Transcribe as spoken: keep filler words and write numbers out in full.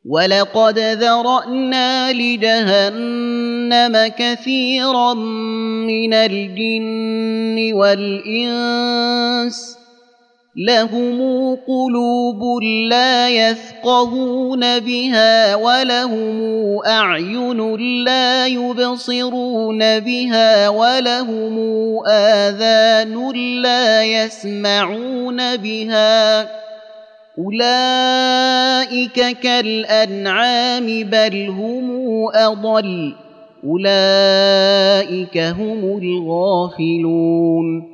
وَلَقَدْ ذَرَأْنَا لِجَهَنَّمَ كَثِيرًا مِنَ الْجِنِّ وَالْإِنسِ لَهُمْ قُلُوبٌ لَّا يَفْقَهُونَ بِهَا وَلَهُمْ أَعْيُنٌ لَّا يُبْصِرُونَ بِهَا وَلَهُمْ آذَانٌ لَّا يَسْمَعُونَ بِهَا ۚ أُولَٰئِكَ كَالْأَنْعَامِ بَلْ هُمْ أَضَلُّ ۚ أُولَٰئِكَ هُمُ الْغَافِلُونَ